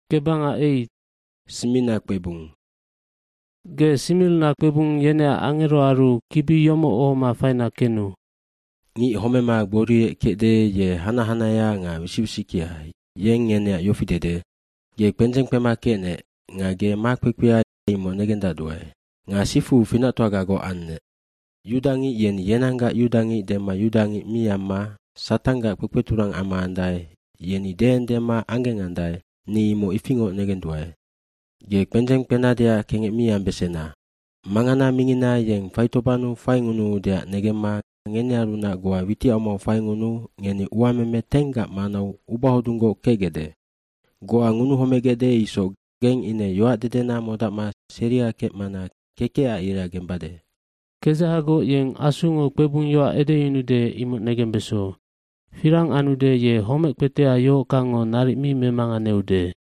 Kebanga 8. Simina kwebung. Ge simil na kwebung yene angero aru kibi yomo o ma faina kenu. Ngi homema gbori kede ye hana ya nga wisibisikia. Yeng yene yofidede. Ge kwenjeng pema kene nga ge makwekwea imo negenda doe. Nga sifu fina toagago anne. Yudangi yen yenanga yudangi dema yudangi miyama satanga kwekweturang ama andai. Yeni den dema angengandai ni imo ifingo negenduai. Ge kwenjeng pena dia kenge miyam besena. Mangana mingina yeng faitobanu faingunu dia negema ngene aruna goa witi ama faingunu ngeni uameme tenga manau ubahodungo kegede. Goa ngunu homegede iso geng ine yoa dedena modama seria ke mana kekea ira gembade. Kezahago yeng asungo kwebung yoa ede yunude imut negembeso. Firang anude ye homek petea yo kango narik mi memang aneude.